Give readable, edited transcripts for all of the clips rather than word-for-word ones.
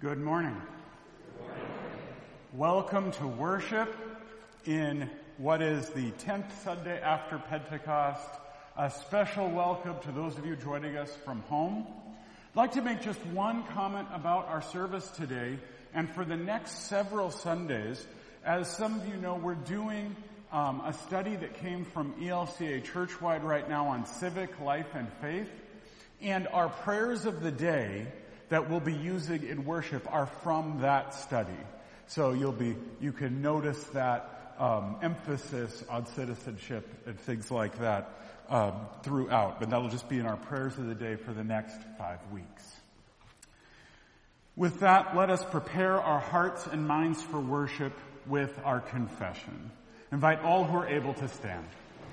Good morning. Welcome to worship in what is the 10th Sunday after Pentecost. A special welcome to those of you joining us from home. I'd like to make just one comment about our service today, and for the next several Sundays. As some of you know, we're doing a study that came from ELCA Churchwide right now on civic life and faith, and our prayers of the day that we'll be using in worship are from that study. So you can notice that emphasis on citizenship and things like that throughout, but that'll just be in our prayers of the day for the next 5 weeks. With that, let us prepare our hearts and minds for worship with our confession. Invite all who are able to stand.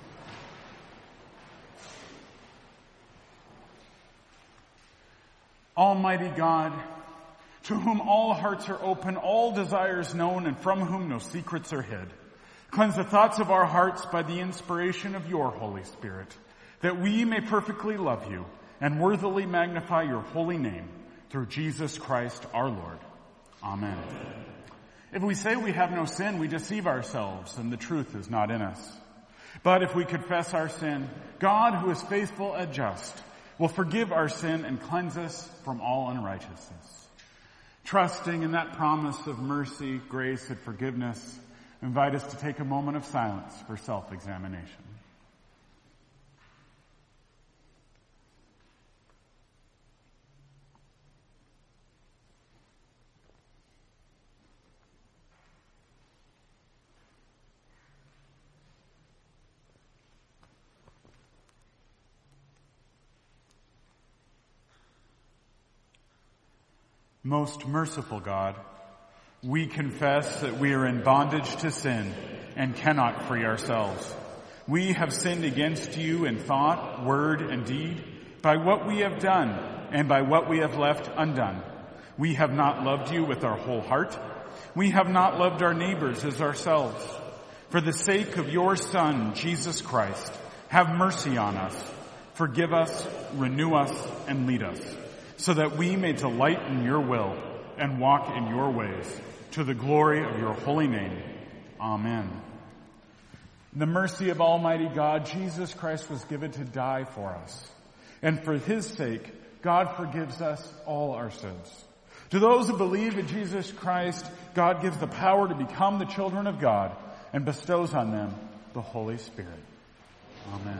Almighty God, to whom all hearts are open, all desires known, and from whom no secrets are hid, cleanse the thoughts of our hearts by the inspiration of your Holy Spirit, that we may perfectly love you and worthily magnify your holy name through Jesus Christ our Lord. Amen. If we say we have no sin, we deceive ourselves, and the truth is not in us. But if we confess our sin, God, who is faithful and just, will forgive our sin and cleanse us from all unrighteousness. Trusting in that promise of mercy, grace, and forgiveness, invite us to take a moment of silence for self-examination. Most merciful God, we confess that we are in bondage to sin and cannot free ourselves. We have sinned against you in thought, word, and deed, by what we have done and by what we have left undone. We have not loved you with our whole heart. We have not loved our neighbors as ourselves. For the sake of your Son, Jesus Christ, have mercy on us. Forgive us, renew us, and lead us, so that we may delight in your will and walk in your ways, to the glory of your holy name. Amen. In the mercy of Almighty God, Jesus Christ was given to die for us. And for his sake, God forgives us all our sins. To those who believe in Jesus Christ, God gives the power to become the children of God and bestows on them the Holy Spirit. Amen.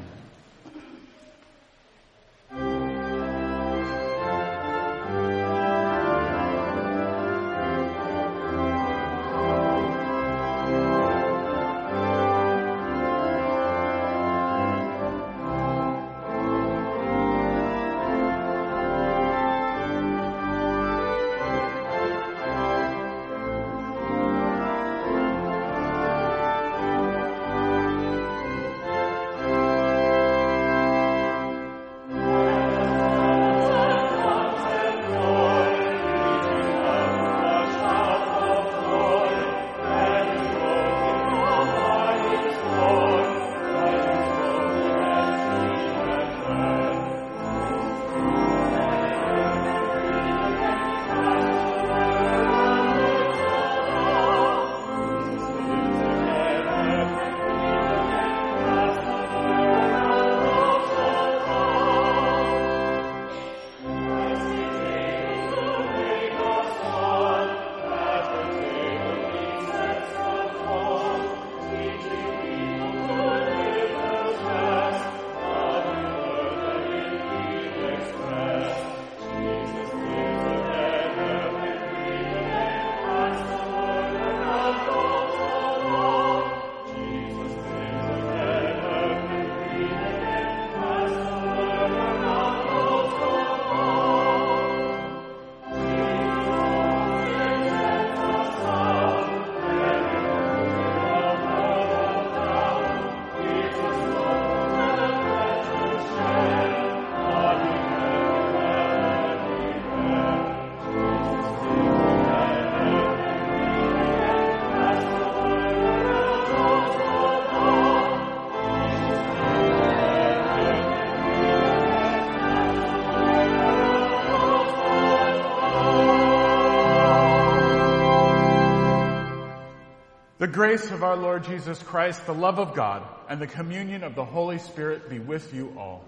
grace of our Lord Jesus Christ, the love of God, and the communion of the Holy Spirit be with you all.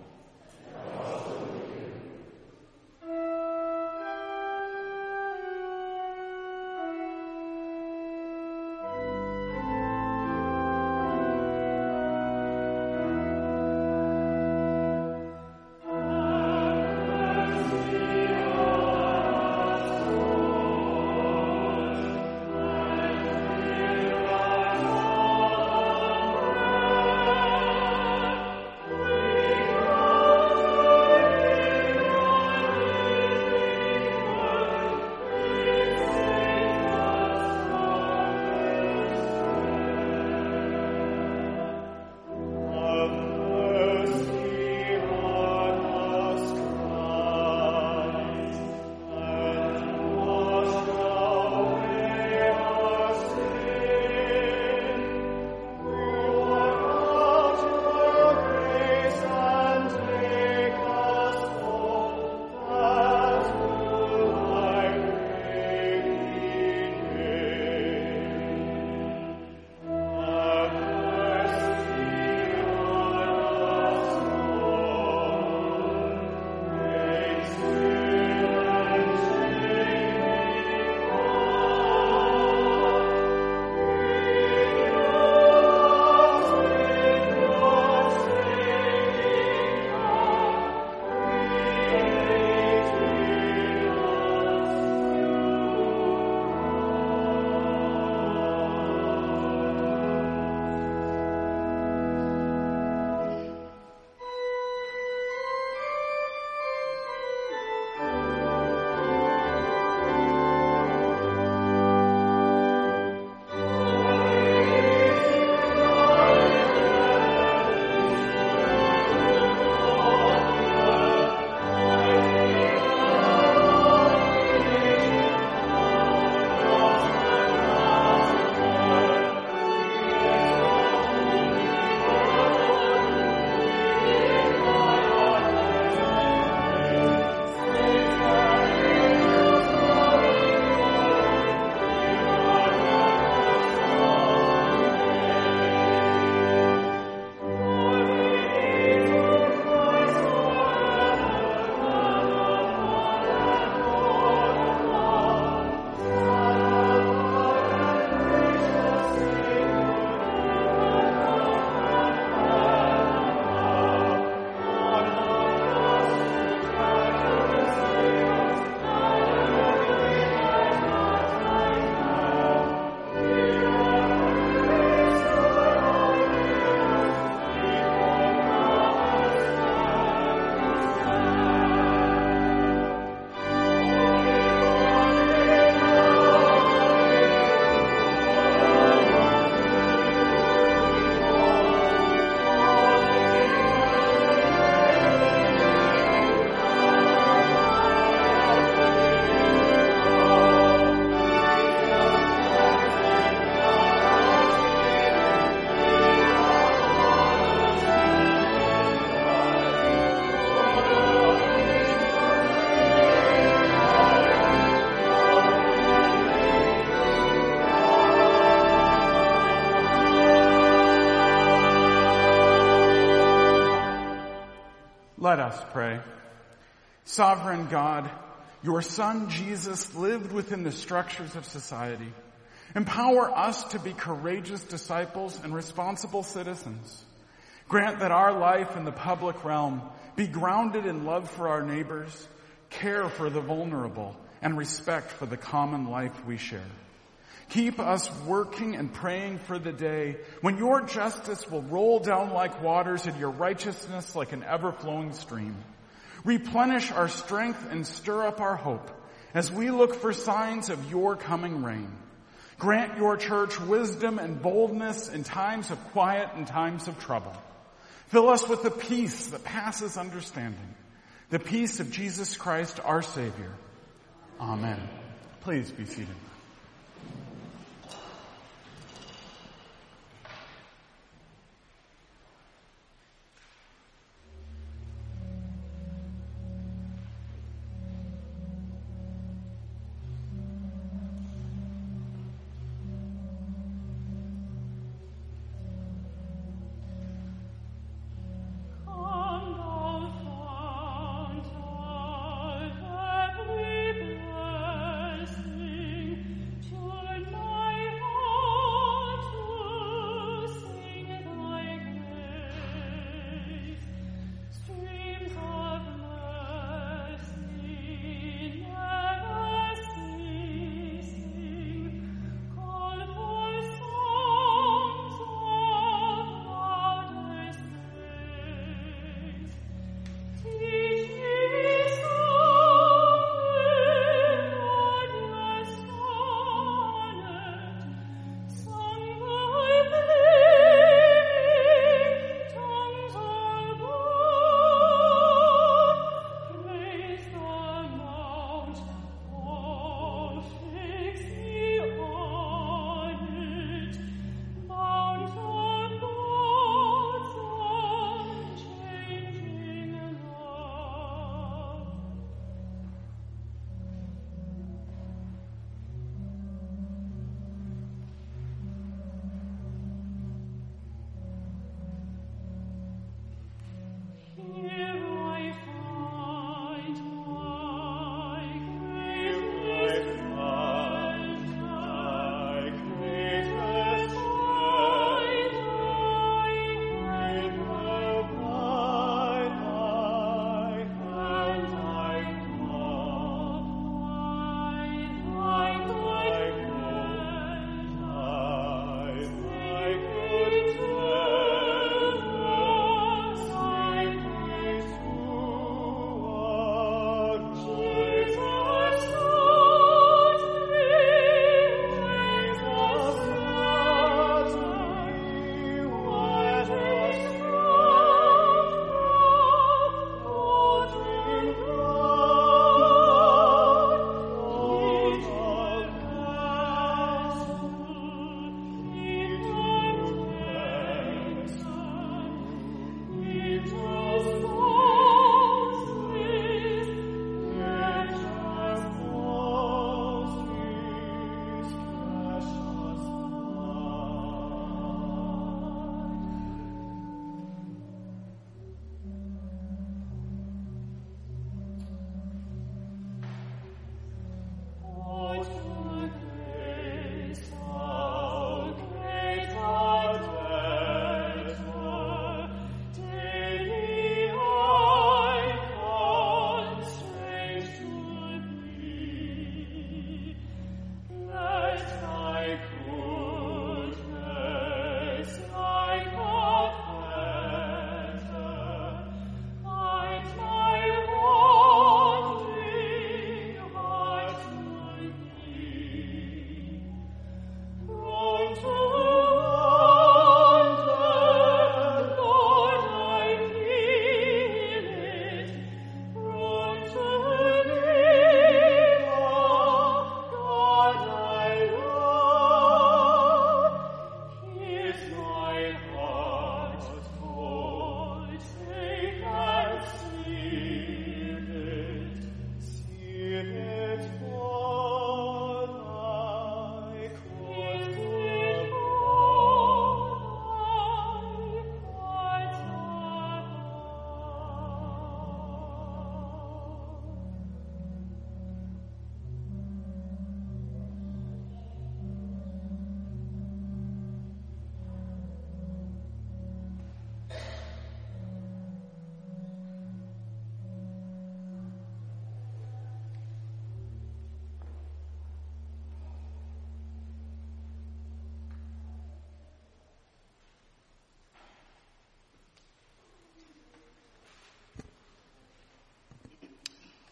Let us pray. Sovereign God, your Son Jesus lived within the structures of society. Empower us to be courageous disciples and responsible citizens. Grant that our life in the public realm be grounded in love for our neighbors, care for the vulnerable, and respect for the common life we share. Keep us working and praying for the day when your justice will roll down like waters and your righteousness like an ever-flowing stream. Replenish our strength and stir up our hope as we look for signs of your coming reign. Grant your church wisdom and boldness in times of quiet and times of trouble. Fill us with the peace that passes understanding, the peace of Jesus Christ, our Savior. Amen. Please be seated.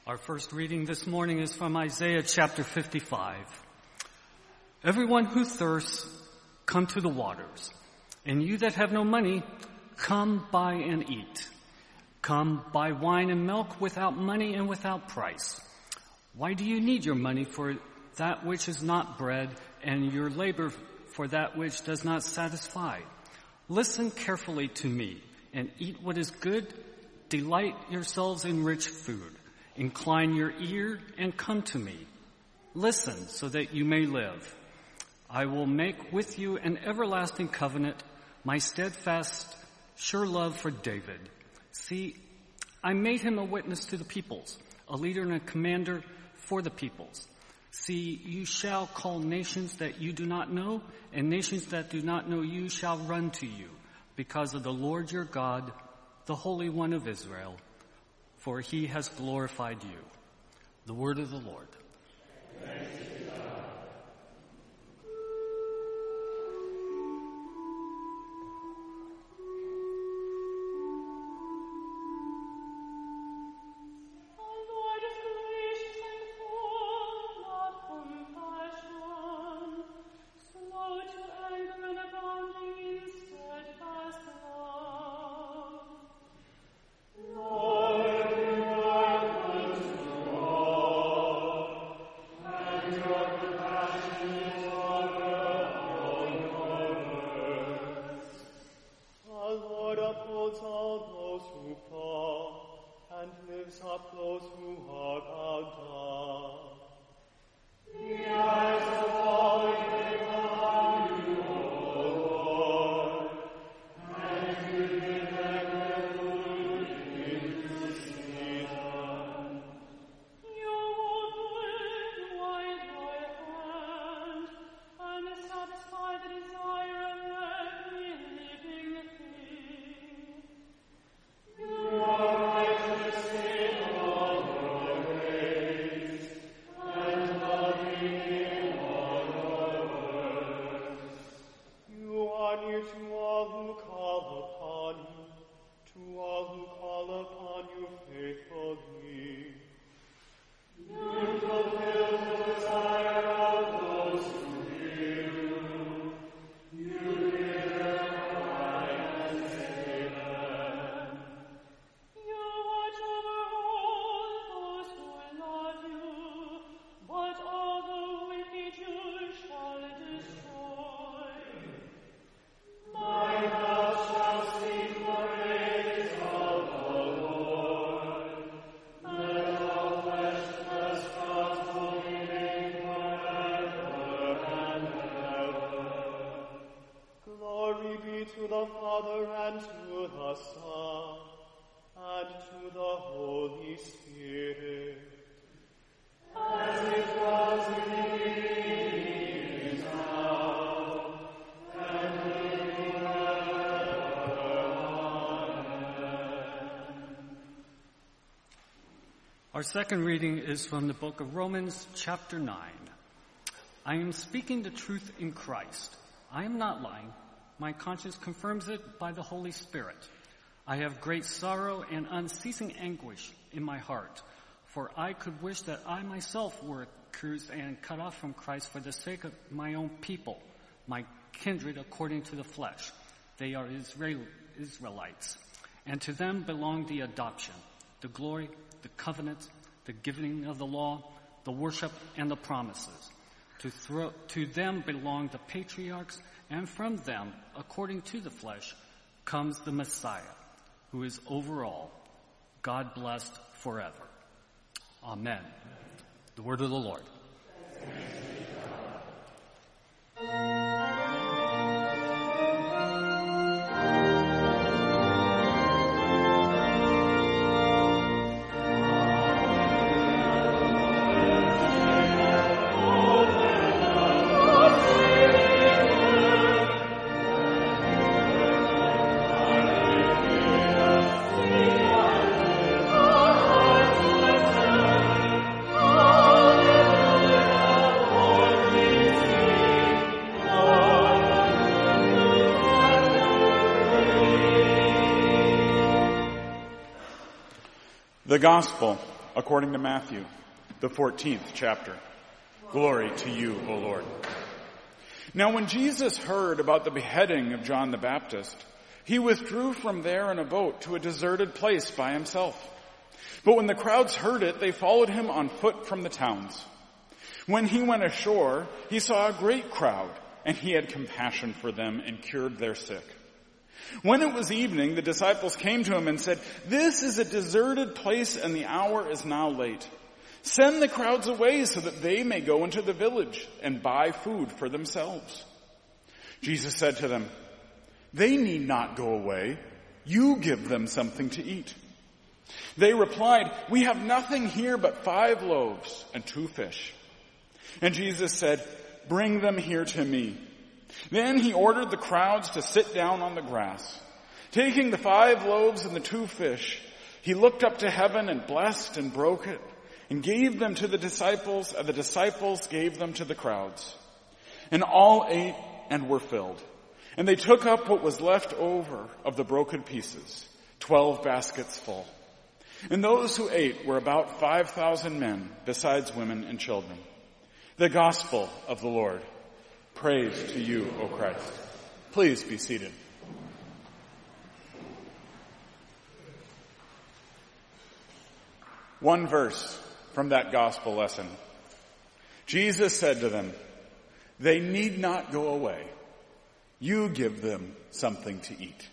Our first reading this morning is from Isaiah chapter 55. Everyone who thirsts, come to the waters. And you that have no money, come buy and eat. Come buy wine and milk without money and without price. Why do you need your money for that which is not bread, and your labor for that which does not satisfy? Listen carefully to me, and eat what is good. Delight yourselves in rich food. Incline your ear and come to me. Listen so that you may live. I will make with you an everlasting covenant, my steadfast, sure love for David. See, I made him a witness to the peoples, a leader and a commander for the peoples. See, you shall call nations that you do not know, and nations that do not know you shall run to you, because of the Lord your God, the Holy One of Israel, for he has glorified you. The word of the Lord. Thanks be to God. Our second reading is from the book of Romans, chapter 9. I am speaking the truth in Christ. I am not lying. My conscience confirms it by the Holy Spirit. I have great sorrow and unceasing anguish in my heart, for I could wish that I myself were accused and cut off from Christ for the sake of my own people, my kindred according to the flesh. They are Israelites, and to them belong the adoption, the glory, the covenant, the giving of the law, the worship, and the promises. To them belong the patriarchs, and from them, according to the flesh, comes the Messiah, who is over all, God blessed forever. Amen. The word of the Lord. The Gospel according to Matthew, the 14th chapter. Glory to you, O Lord. Now when Jesus heard about the beheading of John the Baptist, he withdrew from there in a boat to a deserted place by himself. But when the crowds heard it, they followed him on foot from the towns. When he went ashore, he saw a great crowd, and he had compassion for them and cured their sick. When it was evening, the disciples came to him and said, "This is a deserted place, and the hour is now late. Send the crowds away so that they may go into the village and buy food for themselves." Jesus said to them, "They need not go away. You give them something to eat." They replied, "We have nothing here but 5 loaves and 2 fish. And Jesus said, "Bring them here to me." Then he ordered the crowds to sit down on the grass. Taking the 5 loaves and the 2 fish, he looked up to heaven and blessed and broke it and gave them to the disciples, and the disciples gave them to the crowds. And all ate and were filled. And they took up what was left over of the broken pieces, 12 baskets full. And those who ate were about 5,000 men, besides women and children. The gospel of the Lord. Praise to you, O Christ. Please be seated. One verse from that gospel lesson. Jesus said to them, "They need not go away. You give them something to eat."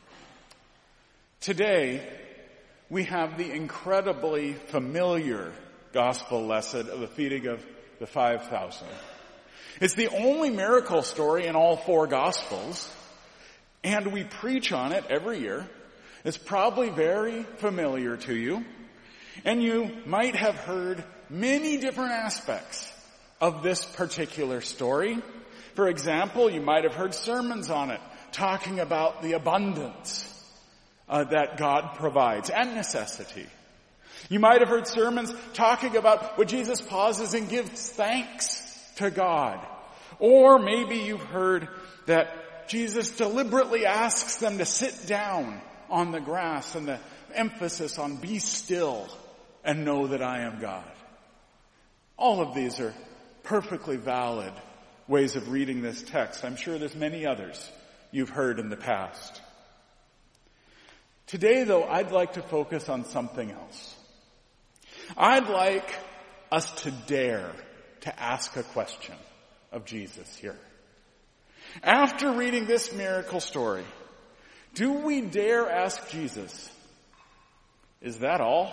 Today, we have the incredibly familiar gospel lesson of the feeding of the 5,000. It's the only miracle story in all 4 gospels, and we preach on it every year. It's probably very familiar to you, and you might have heard many different aspects of this particular story. For example, you might have heard sermons on it talking about the abundance that God provides and necessity. You might have heard sermons talking about when Jesus pauses and gives thanks to God. Or maybe you've heard that Jesus deliberately asks them to sit down on the grass and the emphasis on be still and know that I am God. All of these are perfectly valid ways of reading this text. I'm sure there's many others you've heard in the past. Today, though, I'd like to focus on something else. I'd like us to dare to ask a question of Jesus here. After reading this miracle story, do we dare ask Jesus, "Is that all?"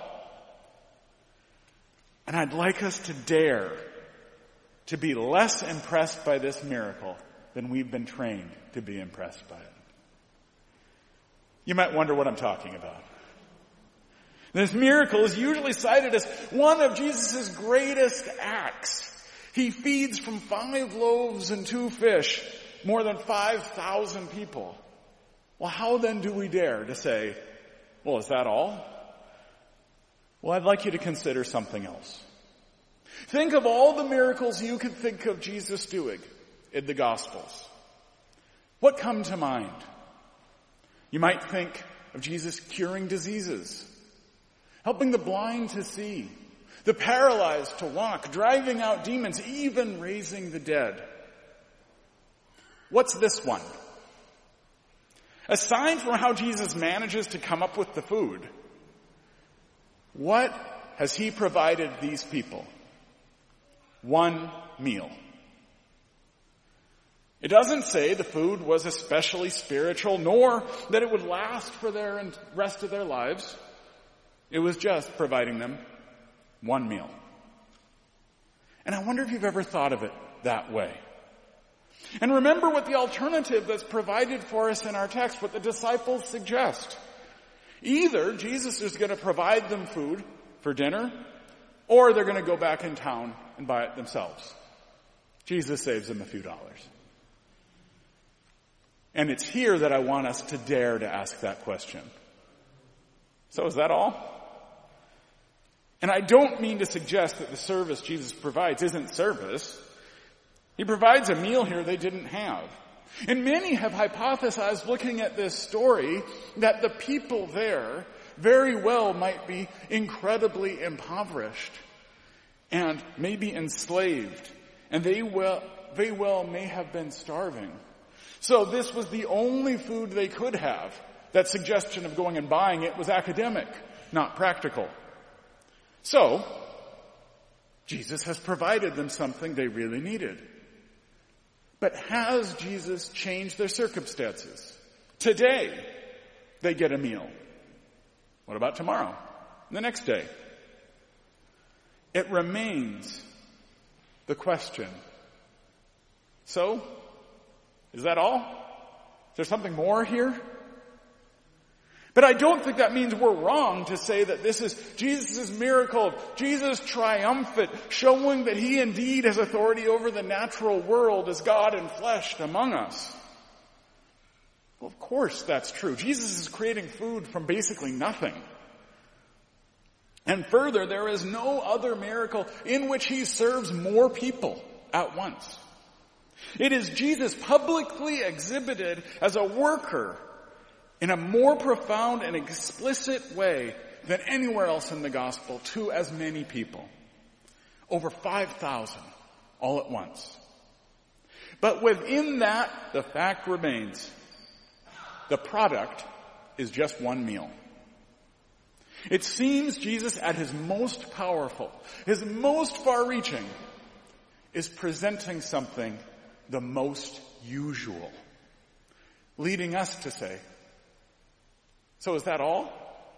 And I'd like us to dare to be less impressed by this miracle than we've been trained to be impressed by it. You might wonder what I'm talking about. This miracle is usually cited as one of Jesus' greatest acts. He feeds from 5 loaves and 2 fish, more than 5,000 people. Well, how then do we dare to say, "Well, is that all?" Well, I'd like you to consider something else. Think of all the miracles you could think of Jesus doing in the Gospels. What come to mind? You might think of Jesus curing diseases, helping the blind to see, the paralyzed to walk, driving out demons, even raising the dead. What's this one? Aside from how Jesus manages to come up with the food, what has he provided these people? One meal. It doesn't say the food was especially spiritual, nor that it would last for the rest of their lives. It was just providing them one meal. And I wonder if you've ever thought of it that way. And remember what the alternative that's provided for us in our text, what the disciples suggest. Either Jesus is going to provide them food for dinner, or they're going to go back in town and buy it themselves. Jesus saves them a few dollars. And it's here that I want us to dare to ask that question. So is that all? And I don't mean to suggest that the service Jesus provides isn't service. He provides a meal here they didn't have. And many have hypothesized, looking at this story, that the people there very well might be incredibly impoverished and maybe enslaved, and they well may have been starving. So this was the only food they could have. That suggestion of going and buying it was academic, not practical. So, Jesus has provided them something they really needed. But has Jesus changed their circumstances? Today, they get a meal. What about tomorrow? The next day? It remains the question. So, is that all? Is there something more here? But I don't think that means we're wrong to say that this is Jesus' miracle, Jesus triumphant, showing that he indeed has authority over the natural world as God enfleshed among us. Well, of course that's true. Jesus is creating food from basically nothing. And further, there is no other miracle in which he serves more people at once. It is Jesus publicly exhibited as a worker in a more profound and explicit way than anywhere else in the gospel to as many people. Over 5,000 all at once. But within that, the fact remains, the product is just one meal. It seems Jesus at his most powerful, his most far-reaching, is presenting something the most usual, leading us to say, so is that all?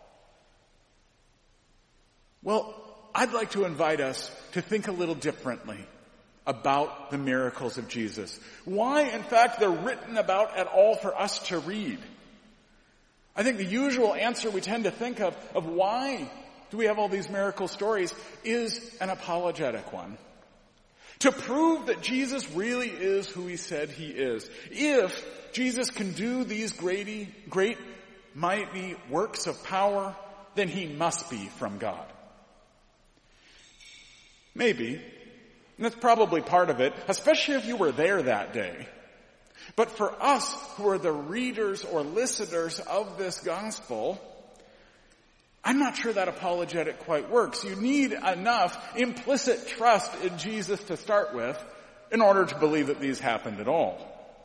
Well, I'd like to invite us to think a little differently about the miracles of Jesus. Why, in fact, they're written about at all for us to read. I think the usual answer we tend to think of why do we have all these miracle stories is an apologetic one. To prove that Jesus really is who he said he is. If Jesus can do these great mighty works of power, then he must be from God. Maybe, and that's probably part of it, especially if you were there that day. But for us who are the readers or listeners of this gospel, I'm not sure that apologetic quite works. You need enough implicit trust in Jesus to start with in order to believe that these happened at all.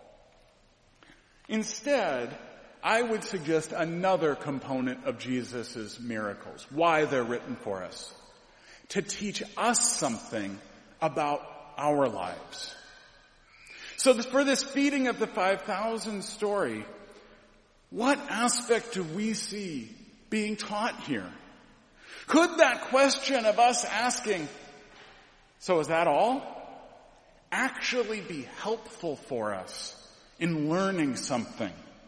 Instead, I would suggest another component of Jesus' miracles, why they're written for us, to teach us something about our lives. So for this feeding of the 5,000 story, what aspect do we see being taught here? Could that question of us asking, so is that all, actually be helpful for us in learning something?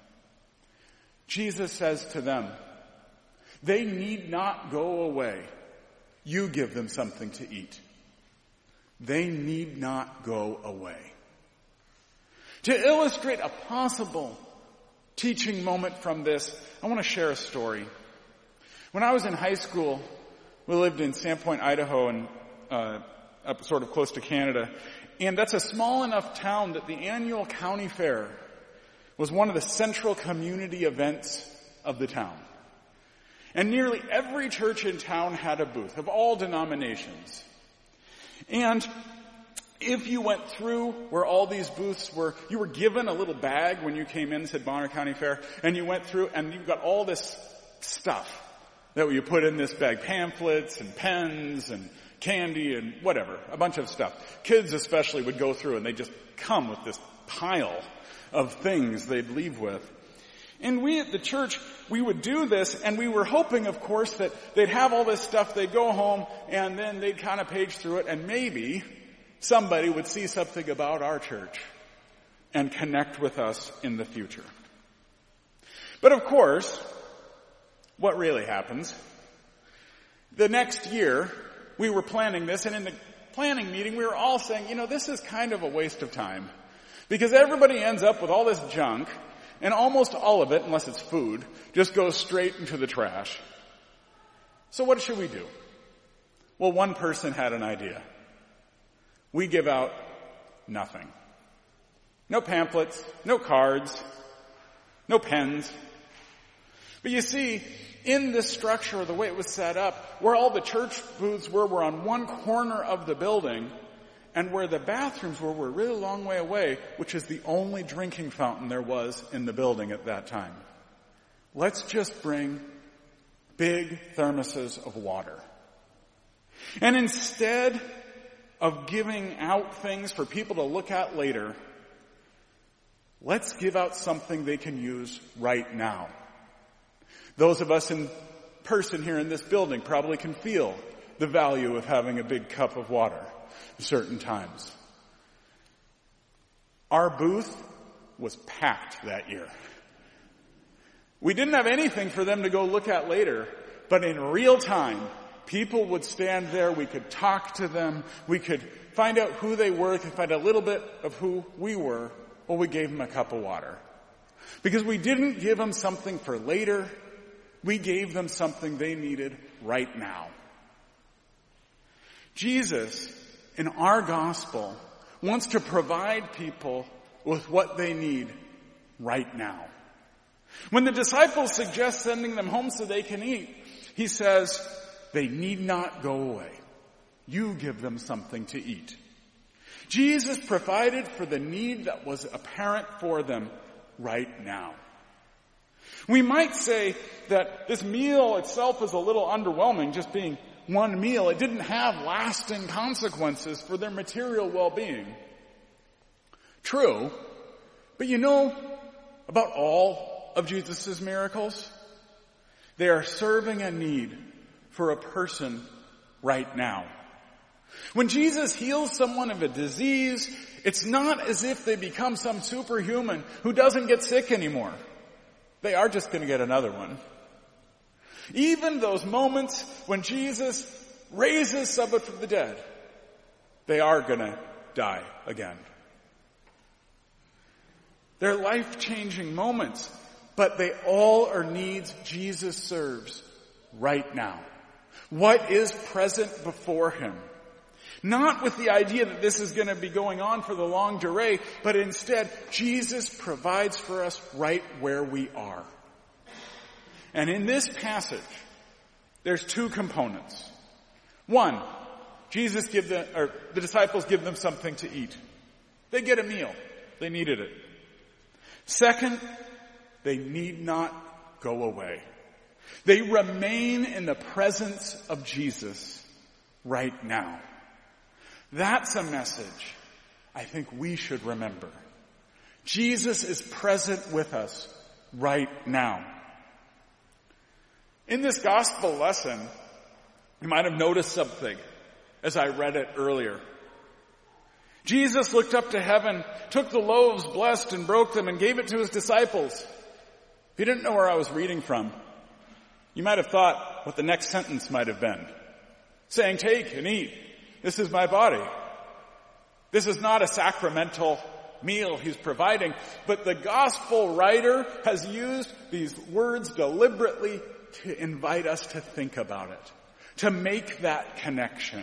Jesus says to them, they need not go away. You give them something to eat. They need not go away. To illustrate a possible teaching moment from this, I want to share a story. When I was in high school, we lived in Sandpoint, Idaho, and up sort of close to Canada. And that's a small enough town that the annual county fair was one of the central community events of the town. And nearly every church in town had a booth of all denominations. And if you went through where all these booths were, you were given a little bag when you came in, said Bonner County Fair, and you went through and you got all this stuff that you put in this bag, pamphlets and pens and candy and whatever, a bunch of stuff. Kids especially would go through and they'd just come with this pile of things they'd leave with. And we at the church, we would do this, and we were hoping, of course, that they'd have all this stuff, they'd go home, and then they'd kind of page through it, and maybe somebody would see something about our church and connect with us in the future. But of course, what really happens? The next year, we were planning this, and in the planning meeting, we were all saying, this is kind of a waste of time. Because everybody ends up with all this junk, and almost all of it, unless it's food, just goes straight into the trash. So what should we do? Well, one person had an idea. We give out nothing. No pamphlets, no cards, no pens. But you see, in this structure, the way it was set up, where all the church booths were on one corner of the building, and where the bathrooms were a really long way away, which is the only drinking fountain there was in the building at that time. Let's just bring big thermoses of water. And instead of giving out things for people to look at later, let's give out something they can use right now. Those of us in person here in this building probably can feel the value of having a big cup of water at certain times. Our booth was packed that year. We didn't have anything for them to go look at later, but in real time, people would stand there, we could talk to them, we could find out who they were, we could find a little bit of who we were, or we gave them a cup of water. Because we didn't give them something for later, we gave them something they needed right now. Jesus, in our gospel, wants to provide people with what they need right now. When the disciples suggest sending them home so they can eat, he says, they need not go away. You give them something to eat. Jesus provided for the need that was apparent for them right now. We might say that this meal itself is a little underwhelming, just being one meal. It didn't have lasting consequences for their material well-being. True, but you know about all of Jesus' miracles? They are serving a need for a person right now. When Jesus heals someone of a disease, it's not as if they become some superhuman who doesn't get sick anymore. They are just going to get another one. Even those moments when Jesus raises someone from the dead, they are going to die again. They're life-changing moments, but they all are needs Jesus serves right now. What is present before him? Not with the idea that this is going to be going on for the longue durée, but instead, Jesus provides for us right where we are. And in this passage, there's two components. One, the disciples give them something to eat. They get a meal. They needed it. Second, they need not go away. They remain in the presence of Jesus right now. That's a message I think we should remember. Jesus is present with us right now. In this gospel lesson, you might have noticed something as I read it earlier. Jesus looked up to heaven, took the loaves, blessed and broke them, and gave it to his disciples. If you didn't know where I was reading from, you might have thought what the next sentence might have been. Saying, take and eat. This is my body. This is not a sacramental meal he's providing, but the gospel writer has used these words deliberately to invite us to think about it, to make that connection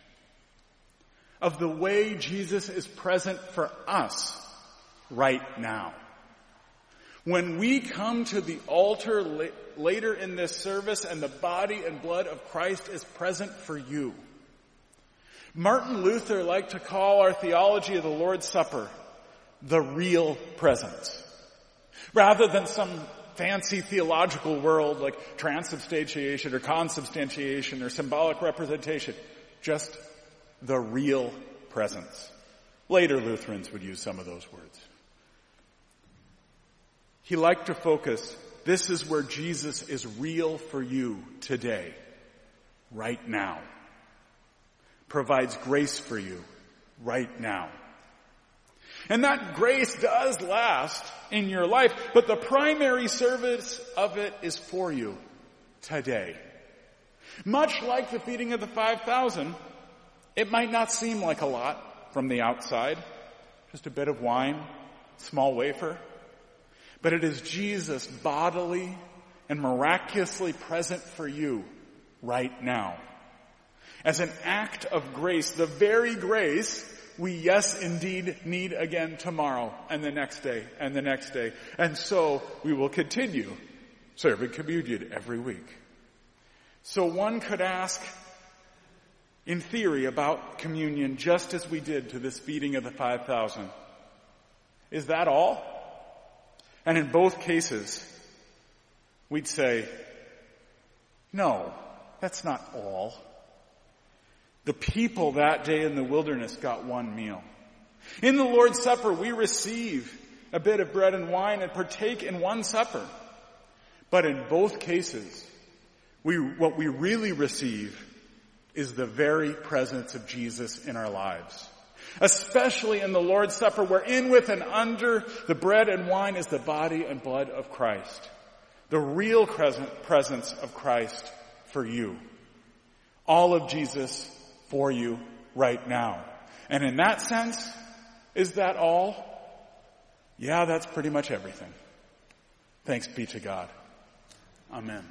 of the way Jesus is present for us right now. When we come to the altar later in this service and the body and blood of Christ is present for you, Martin Luther liked to call our theology of the Lord's Supper the real presence. Rather than some fancy theological world like transubstantiation or consubstantiation or symbolic representation, just the real presence. Later Lutherans would use some of those words. He liked to focus, this is where Jesus is real for you today, right now. Provides grace for you right now. And that grace does last in your life, but the primary service of it is for you today. Much like the feeding of the 5,000, it might not seem like a lot from the outside, just a bit of wine, small wafer, but it is Jesus bodily and miraculously present for you right now. As an act of grace, the very grace we, yes, indeed need again tomorrow and the next day and the next day. And so we will continue serving communion every week. So one could ask, in theory, about communion just as we did to this feeding of the 5,000. Is that all? And in both cases, we'd say, no, that's not all. The people that day in the wilderness got one meal. In the Lord's Supper, we receive a bit of bread and wine and partake in one supper. But in both cases, what we really receive is the very presence of Jesus in our lives. Especially in the Lord's Supper, where in, with, and under the bread and wine is the body and blood of Christ. The real presence of Christ for you. All of Jesus for you right now. And in that sense, is that all? Yeah, that's pretty much everything. Thanks be to God. Amen.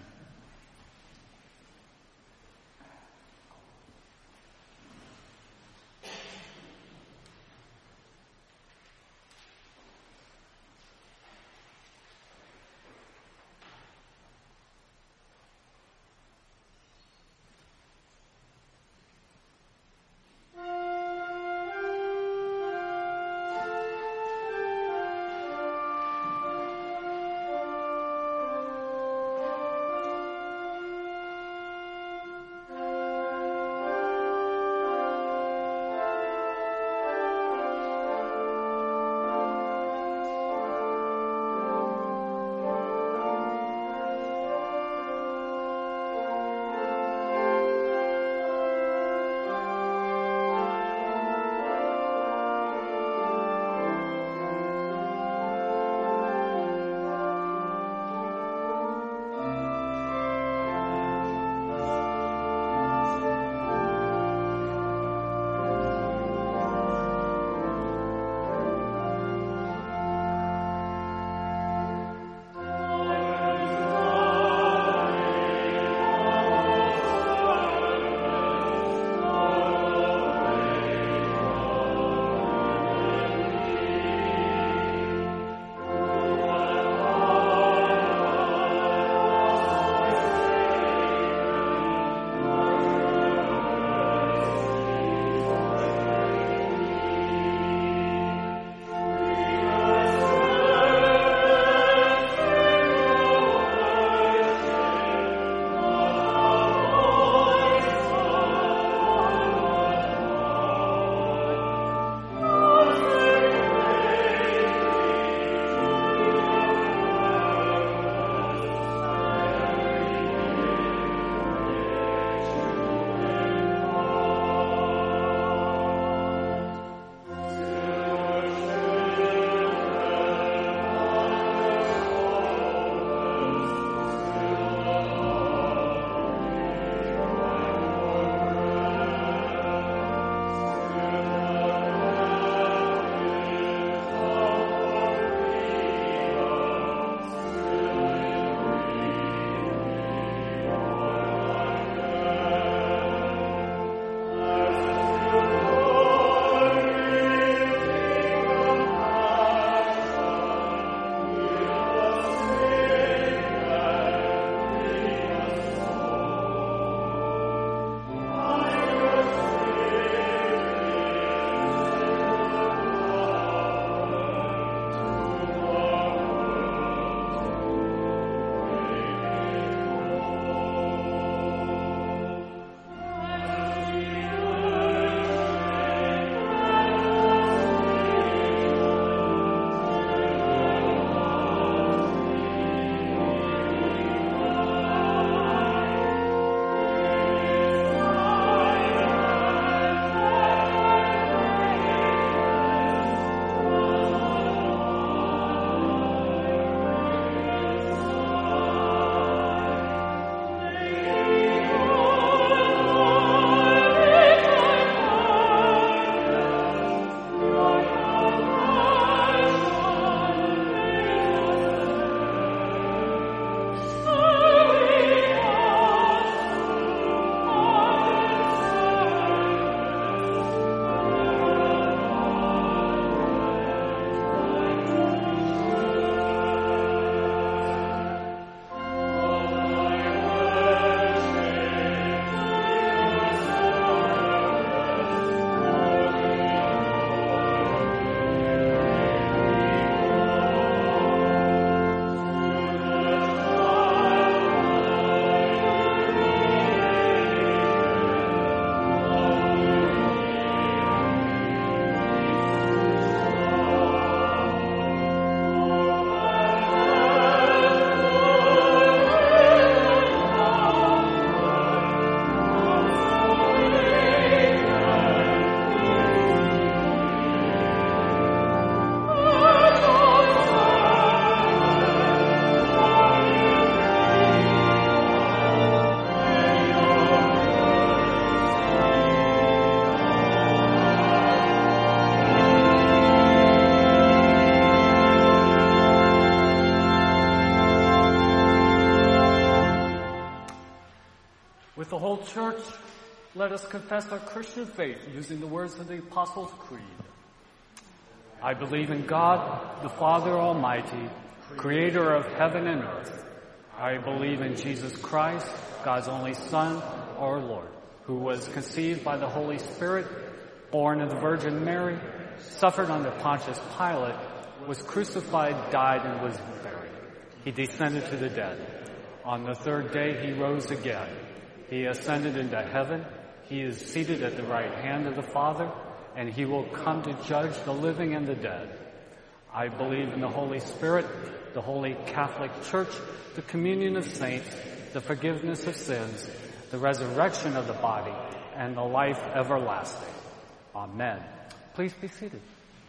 the whole church, let us confess our Christian faith using the words of the Apostles' Creed. I believe in God, the Father Almighty, creator of heaven and earth. I believe in Jesus Christ, God's only Son, our Lord, who was conceived by the Holy Spirit, born of the Virgin Mary, suffered under Pontius Pilate, was crucified, died, and was buried. He descended to the dead. On the third day he rose again. He ascended into heaven. He is seated at the right hand of the Father, and he will come to judge the living and the dead. I believe in the Holy Spirit, the Holy Catholic Church, the communion of saints, the forgiveness of sins, the resurrection of the body, and the life everlasting. Amen. Please be seated.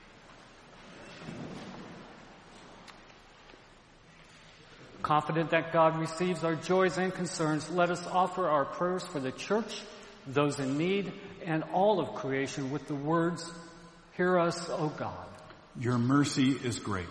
Confident that God receives our joys and concerns, let us offer our prayers for the church, those in need, and all of creation with the words, "Hear us, O God." Your mercy is great.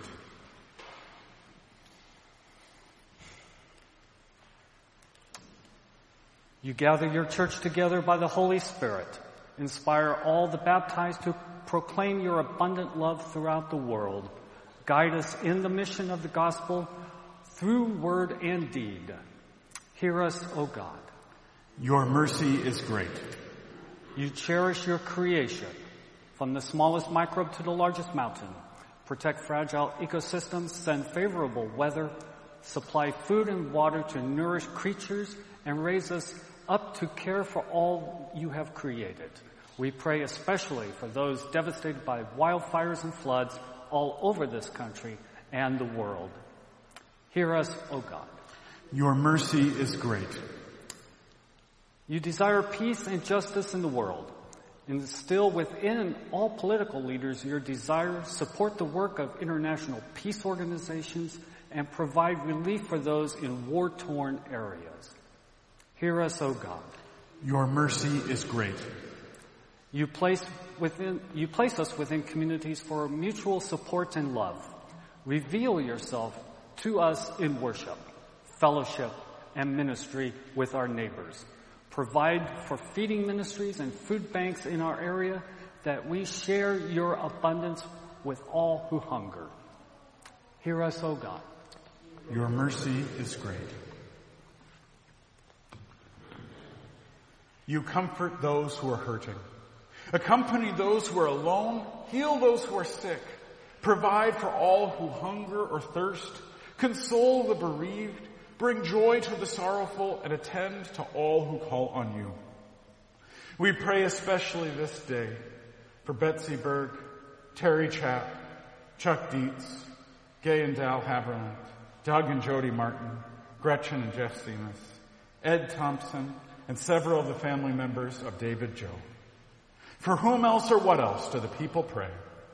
You gather your church together by the Holy Spirit. Inspire all the baptized to proclaim your abundant love throughout the world. Guide us in the mission of the gospel through word and deed. Hear us, O God. Your mercy is great. You cherish your creation, from the smallest microbe to the largest mountain. Protect fragile ecosystems, send favorable weather, supply food and water to nourish creatures, and raise us up to care for all you have created. We pray especially for those devastated by wildfires and floods all over this country and the world. Hear us, O God. Your mercy is great. You desire peace and justice in the world. Instill within all political leaders your desire to support the work of international peace organizations and provide relief for those in war-torn areas. Hear us, O God. Your mercy is great. You place us within communities for mutual support and love. Reveal yourself to us in worship, fellowship, and ministry with our neighbors. Provide for feeding ministries and food banks in our area that we share your abundance with all who hunger. Hear us, O God. Your mercy is great. You comfort those who are hurting. Accompany those who are alone. Heal those who are sick. Provide for all who hunger or thirst. Console the bereaved. Bring joy to the sorrowful and attend to all who call on you. We pray especially this day for Betsy Berg, Terry Chapp, Chuck Dietz, Gay and Dal Haverland, Doug and Jody Martin, Gretchen and Jeff Seamus, Ed Thompson, and several of the family members of David Joe. For whom else or what else do the people pray?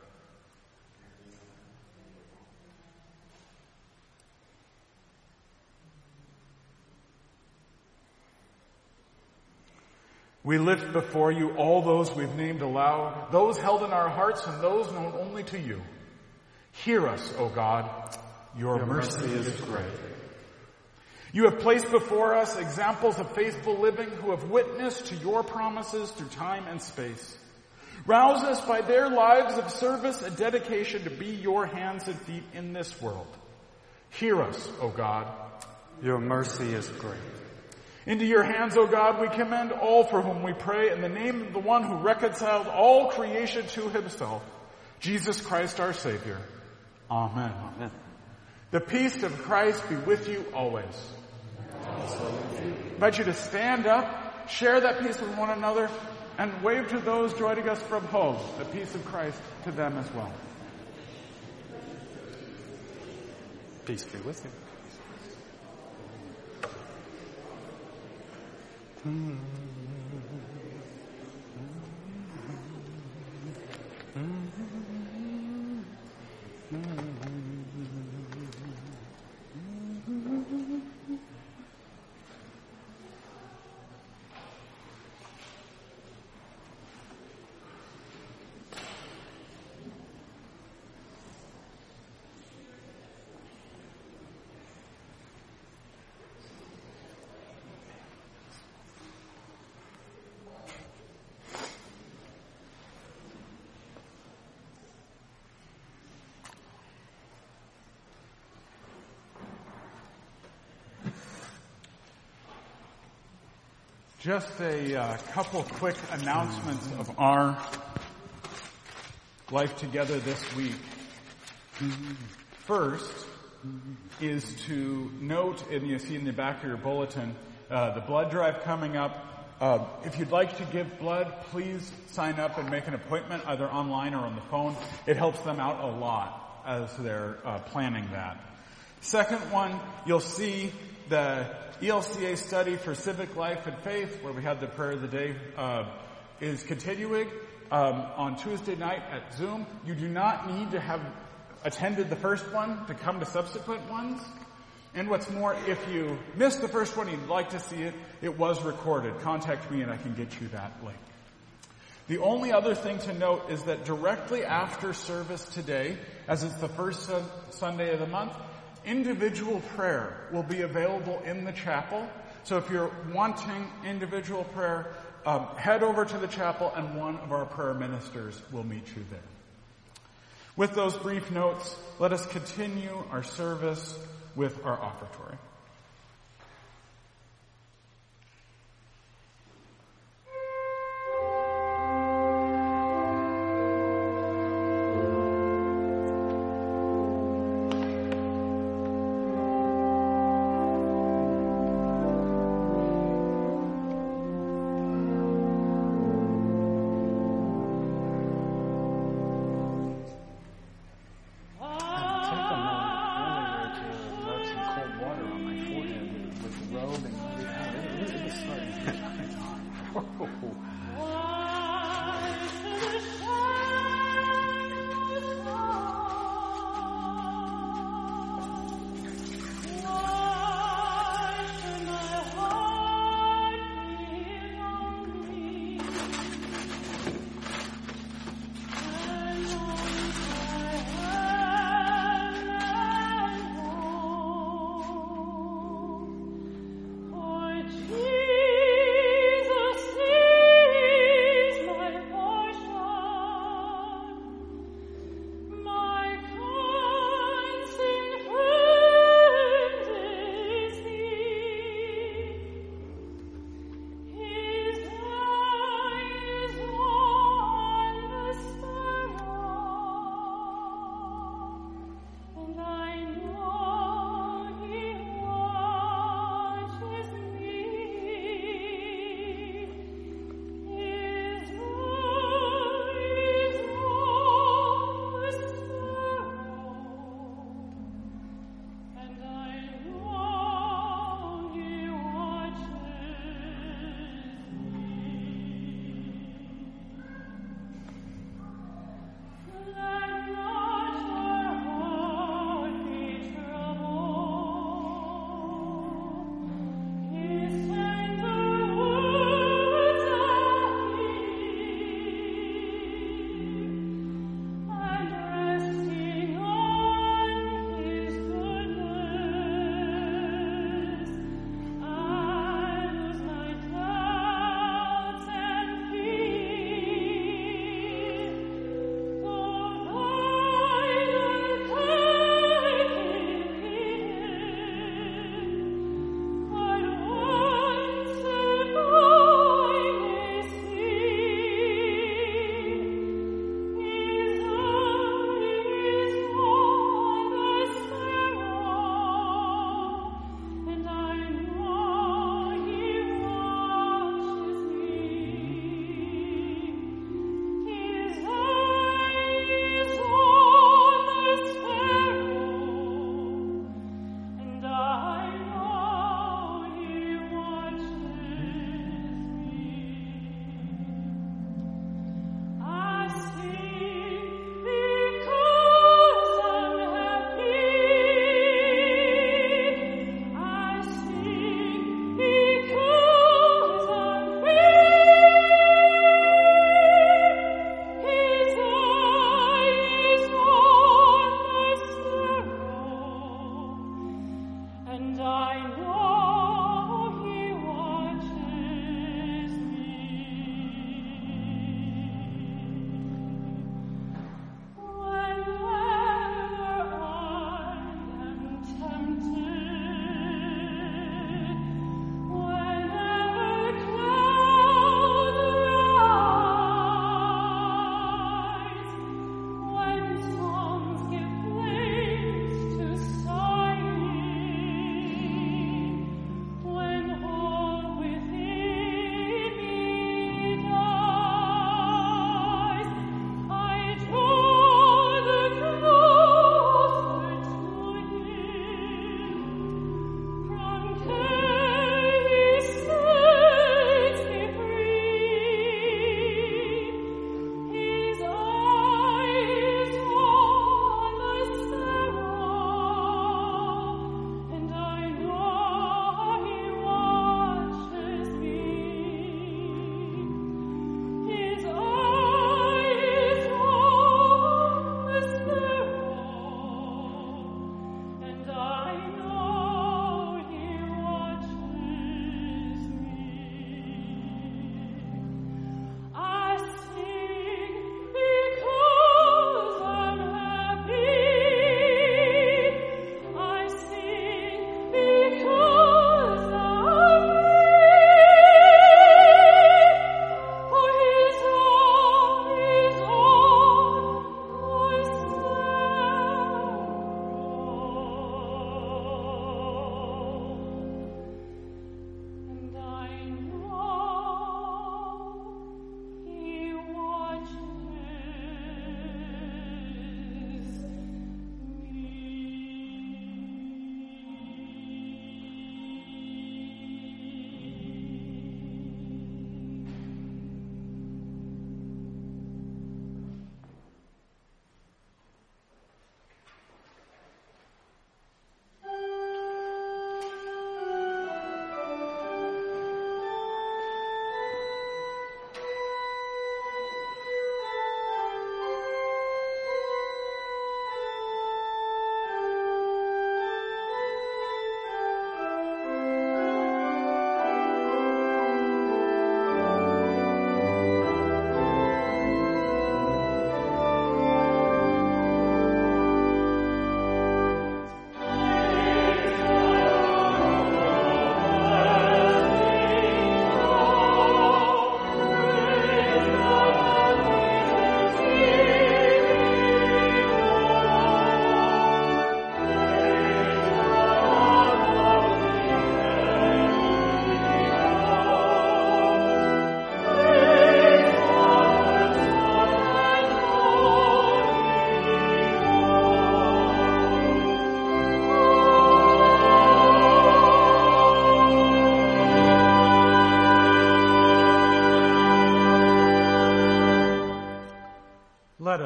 We lift before you all those we've named aloud, those held in our hearts and those known only to you. Hear us, O God. Your mercy is great. You have placed before us examples of faithful living who have witnessed to your promises through time and space. Rouse us by their lives of service and dedication to be your hands and feet in this world. Hear us, O God. Your mercy is great. Into your hands, O God, we commend all for whom we pray in the name of the one who reconciled all creation to himself, Jesus Christ our Savior. Amen. Amen. The peace of Christ be with you always. I invite you to stand up, share that peace with one another, and wave to those joining us from home the peace of Christ to them as well. Peace be with you. Just a couple quick announcements of our life together this week. First is to note, and you see in the back of your bulletin, the blood drive coming up. If you'd like to give blood, please sign up and make an appointment either online or on the phone. It helps them out a lot as they're planning that. Second one, you'll see the ELCA study for civic life and faith, where we had the prayer of the day, is continuing on Tuesday night at Zoom. You do not need to have attended the first one to come to subsequent ones. And what's more, if you missed the first one and you'd like to see it, it was recorded. Contact me and I can get you that link. The only other thing to note is that directly after service today, as it's the first Sunday of the month, individual prayer will be available in the chapel. So if you're wanting individual prayer, head over to the chapel and one of our prayer ministers will meet you there. With those brief notes, let us continue our service with our offertory.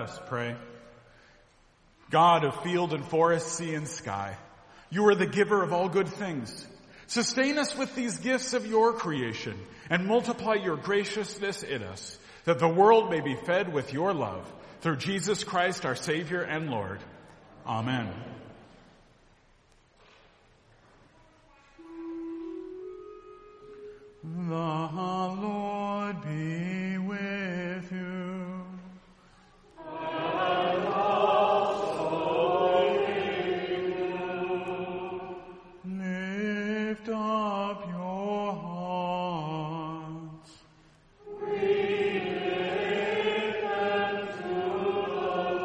us pray. God of field and forest, sea and sky, you are the giver of all good things. Sustain us with these gifts of your creation and multiply your graciousness in us, that the world may be fed with your love. Through Jesus Christ, our Savior and Lord. Amen. The Lord be with you. And also with you. Lift up your hearts. We lift them to the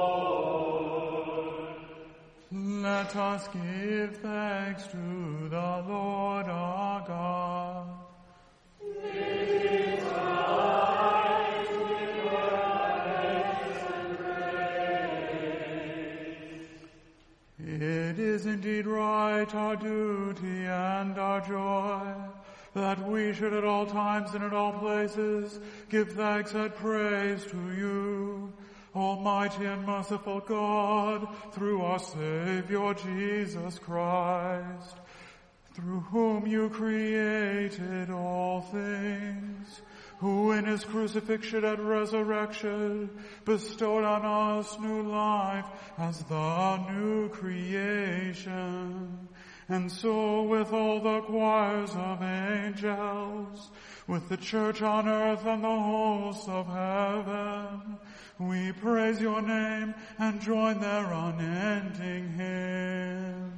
Lord. Let us give thanks to the Lord our God. It is indeed right, our duty and our joy, that we should at all times and at all places give thanks and praise to you, Almighty and merciful God, through our Savior Jesus Christ, through whom you created all things, who in his crucifixion and resurrection bestowed on us new life as the new creation. And so with all the choirs of angels, with the church on earth and the hosts of heaven, we praise your name and join their unending hymn.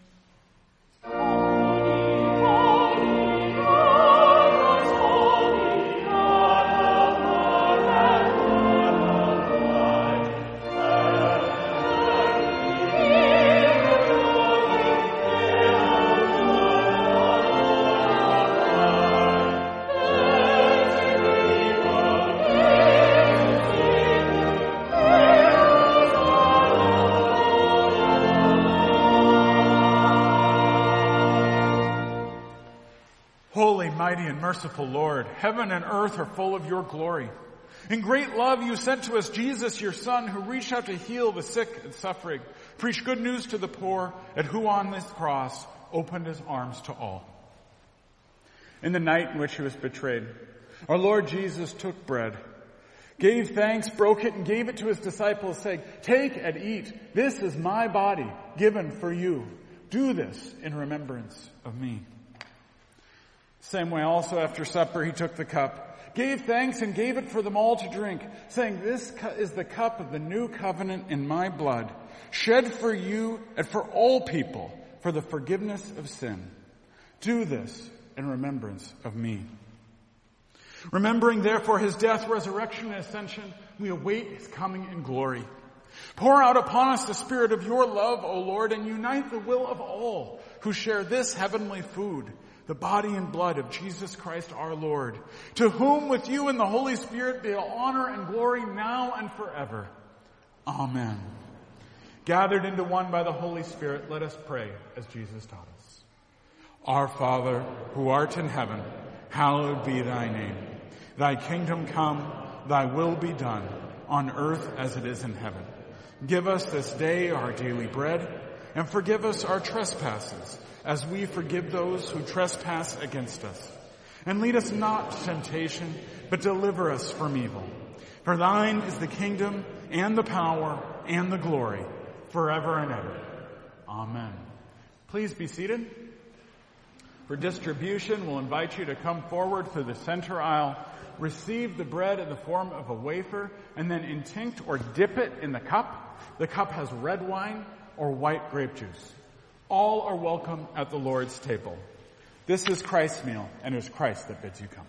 Mighty and merciful Lord, heaven and earth are full of your glory. In great love you sent to us Jesus, your Son, who reached out to heal the sick and suffering, preached good news to the poor, and who on this cross opened his arms to all. In the night in which he was betrayed, our Lord Jesus took bread, gave thanks, broke it, and gave it to his disciples, saying, "Take and eat. This is my body given for you. Do this in remembrance of me." Same way also after supper he took the cup, gave thanks and gave it for them all to drink, saying, "This is the cup of the new covenant in my blood, shed for you and for all people for the forgiveness of sin. Do this in remembrance of me." Remembering therefore his death, resurrection, and ascension, we await his coming in glory. Pour out upon us the spirit of your love, O Lord, and unite the will of all who share this heavenly food, the body and blood of Jesus Christ our Lord, to whom with you and the Holy Spirit be all honor and glory now and forever. Amen. Gathered into one by the Holy Spirit, let us pray as Jesus taught us. Our Father, who art in heaven, hallowed be thy name. Thy kingdom come, thy will be done, on earth as it is in heaven. Give us this day our daily bread, and forgive us our trespasses, as we forgive those who trespass against us. And lead us not to temptation, but deliver us from evil. For thine is the kingdom, and the power, and the glory, forever and ever. Amen. Please be seated. For distribution, we'll invite you to come forward through the center aisle, receive the bread in the form of a wafer, and then intinct or dip it in the cup. The cup has red wine or white grape juice. All are welcome at the Lord's table. This is Christ's meal, and it is Christ that bids you come.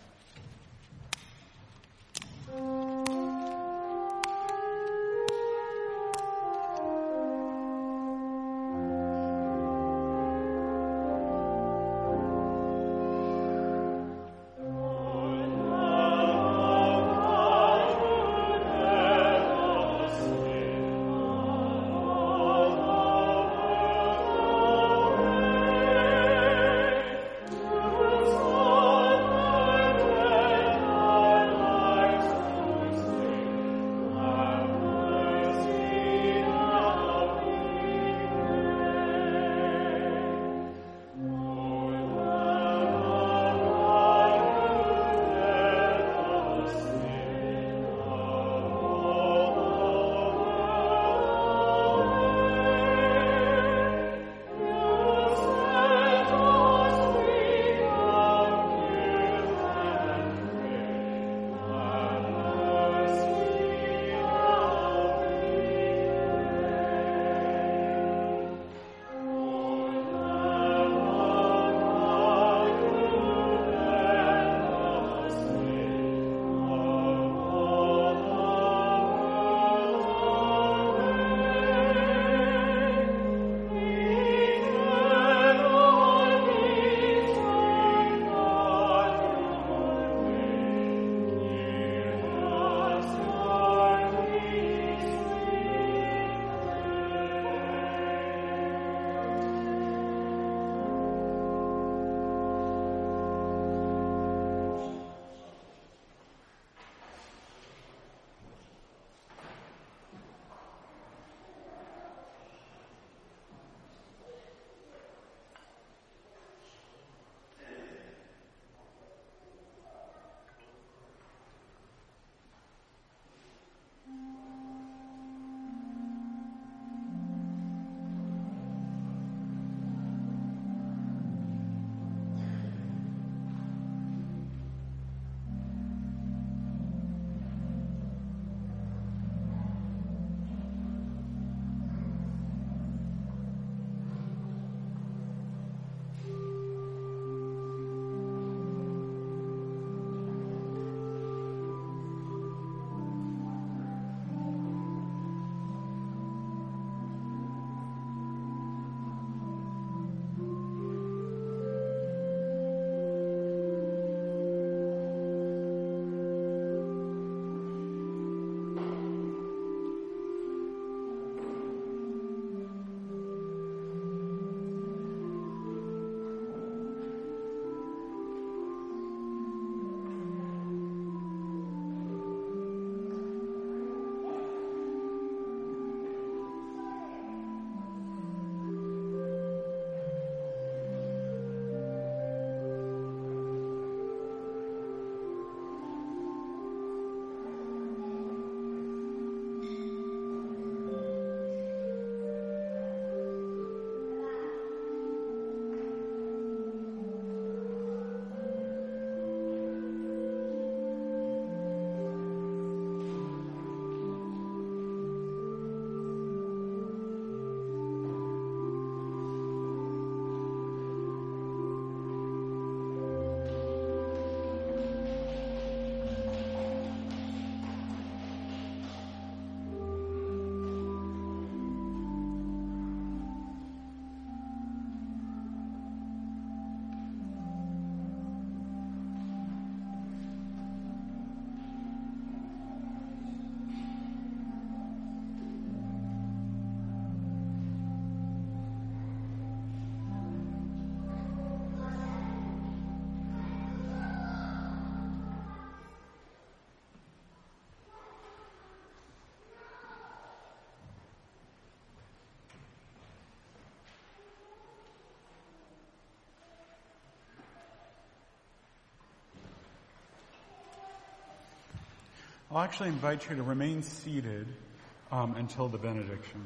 I'll actually invite you to remain seated until the benediction.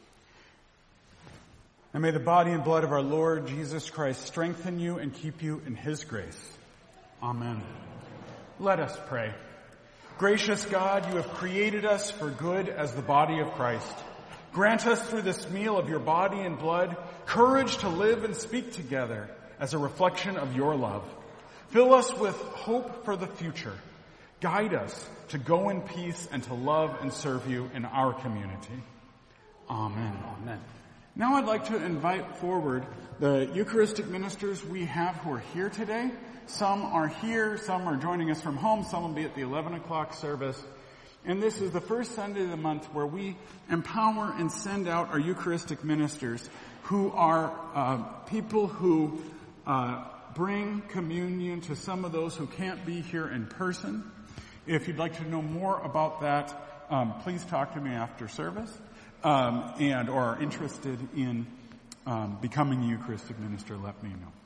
And may the body and blood of our Lord Jesus Christ strengthen you and keep you in his grace. Amen. Let us pray. Gracious God, you have created us for good as the body of Christ. Grant us through this meal of your body and blood courage to live and speak together as a reflection of your love. Fill us with hope for the future. Guide us to go in peace and to love and serve you in our community. Amen. Amen. Now I'd like to invite forward the Eucharistic ministers we have who are here today. Some are here, some are joining us from home, some will be at the 11 o'clock service. And this is the first Sunday of the month where we empower and send out our Eucharistic ministers who are people who bring communion to some of those who can't be here in person. If you'd like to know more about that, please talk to me after service, or are interested in becoming a Eucharistic minister, let me know.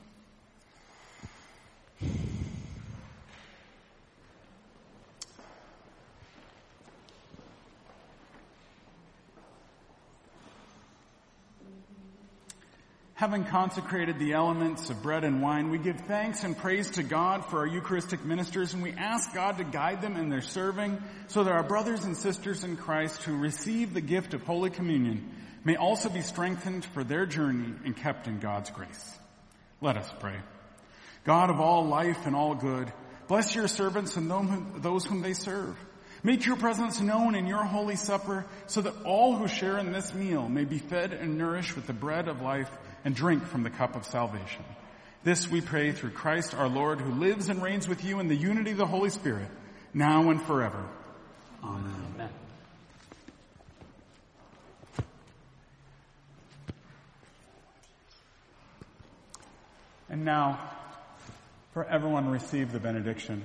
Having consecrated the elements of bread and wine, we give thanks and praise to God for our Eucharistic ministers, and we ask God to guide them in their serving so that our brothers and sisters in Christ who receive the gift of Holy Communion may also be strengthened for their journey and kept in God's grace. Let us pray. God of all life and all good, bless your servants and those whom they serve. Make your presence known in your holy supper so that all who share in this meal may be fed and nourished with the bread of life and drink from the cup of salvation. This we pray through Christ our Lord, who lives and reigns with you in the unity of the Holy Spirit, now and forever. Amen. Amen. And now, for everyone, receive the benediction.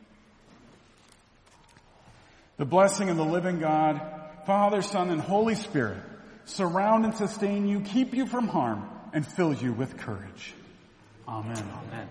The blessing of the living God, Father, Son, and Holy Spirit, surround and sustain you, keep you from harm, and fill you with courage. Amen. Amen.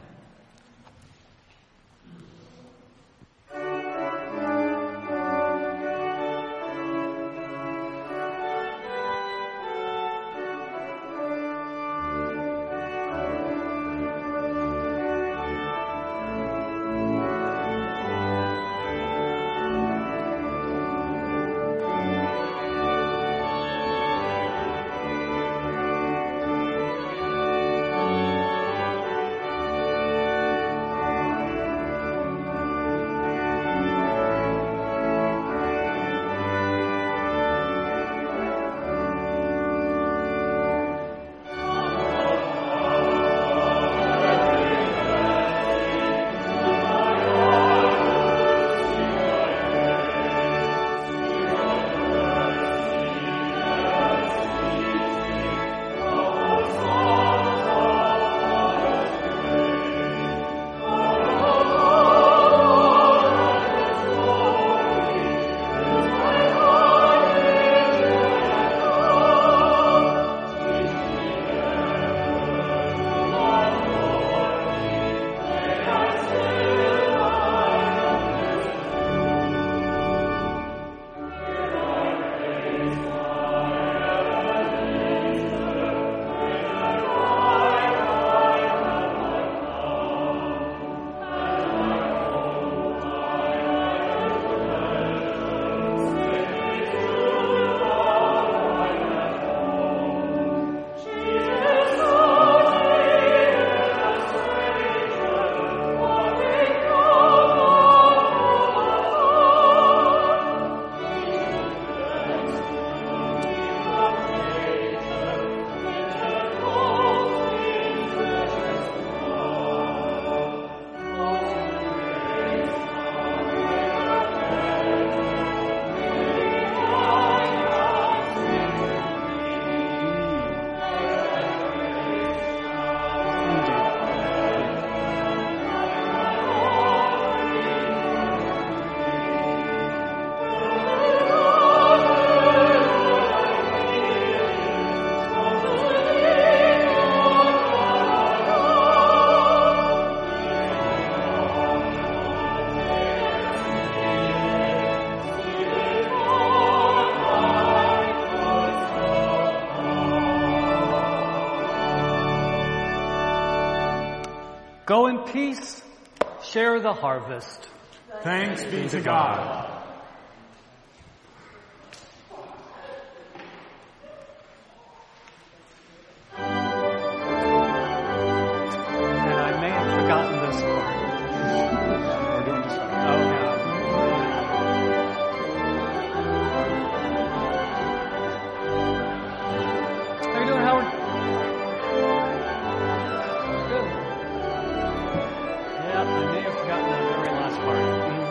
Go in peace, share the harvest. Thanks be to God. And I may have forgotten this part. We're doing this one. Oh, yeah. How you doing, Howard? Good. Yeah, I may have forgotten the very last part.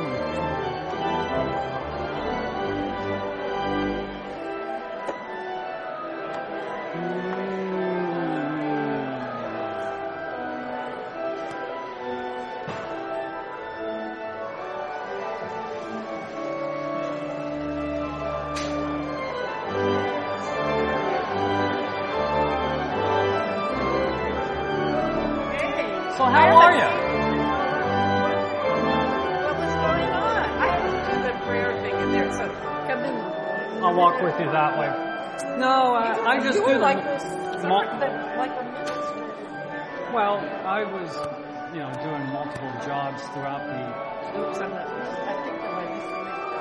So how are you? What was going on? I had to do the prayer thing in there, so come in. I'll walk with you that way. No, I just you do were the like this, mul- like a minister. Well, I was, doing multiple jobs throughout the. Oops, I'm not. I think that might be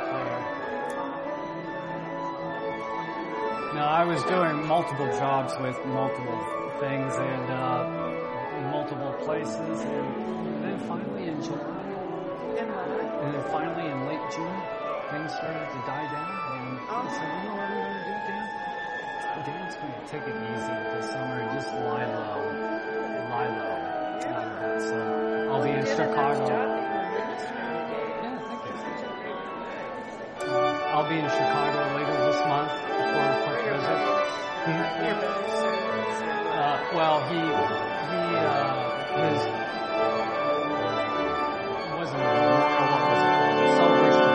something. No, I was doing multiple jobs with multiple things and multiple places, and then finally in July, and then finally in late June, things started to die down, and I said, you know what I'm going to do, Dan? Dan's going to take it easy this summer and just lie low. So I'll be in Chicago. Yeah, thank you. I'll be in Chicago later this month for a quick visit. Well, his wasn't what was it called? A celebration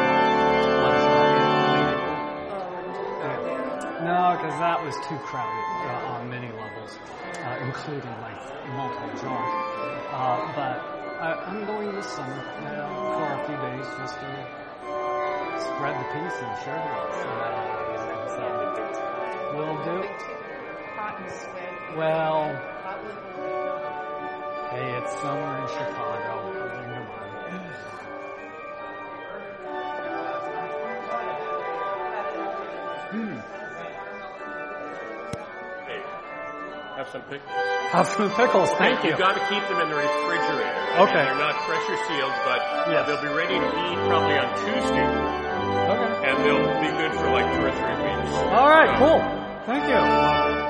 was no, because that was too crowded on many levels, including like multiple jobs. But I'm going this summer for a few days just to spread the peace and share the love. So, will do. Hot and sweaty. Well, Probably. hey, it's summer in Chicago. Come on. Hey, have some pickles. Have some pickles, thank you. You've got to keep them in the refrigerator. Okay. They're not pressure sealed, but Yes. they'll be ready to eat probably on Tuesday, Okay. and they'll be good for like 2 or 3 weeks. All right, cool. Thank you.